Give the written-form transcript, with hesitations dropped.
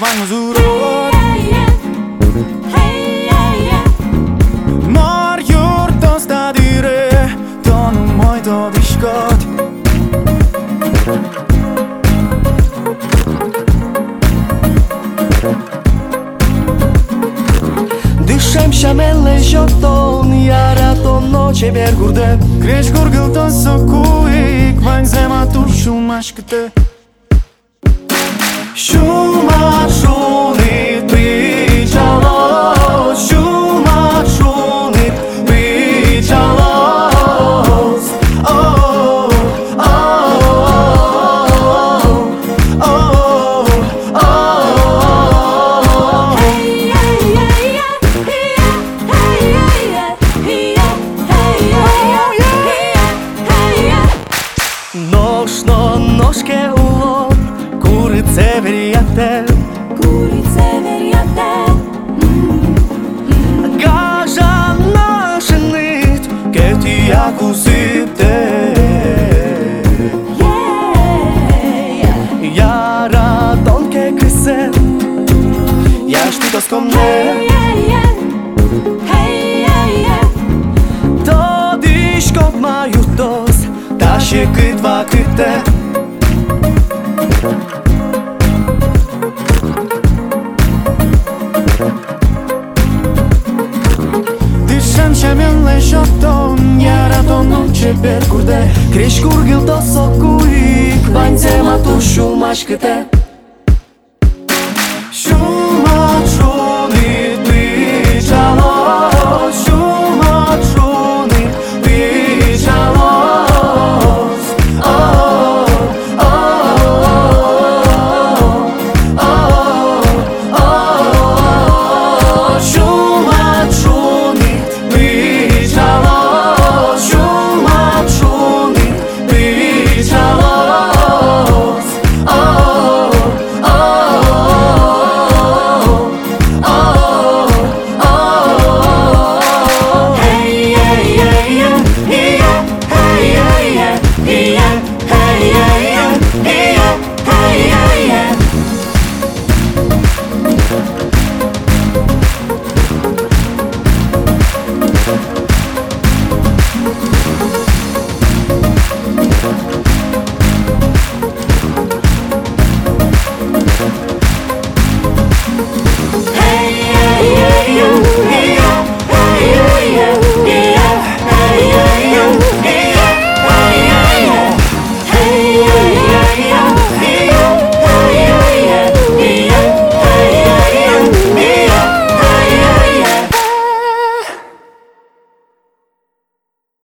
vanë më zurot Marë jurë të sta dire Të në moj të di shkot Dyshem shamelle gjoton Jara to noqe ber gurde Kresh gurgëll të së kujik Vajnë zema tu shumë ash këte Shumë shunit pi qalos Shumë shunit pi qalos Oh, oh, oh, oh, oh, oh Nosh no noshke ullon Kurice verjate Gaja na shënit Këti jaku sypte Jara ton ke krysen Ja shtu të s'kom ne To di shkop ma jutos Ta shje kët va këte Dyshem që mjëlle shoton Njara to nuk që ber kurde Kresh gurgëll të so kujik Vajnë zema tu shumë ash këte Shumë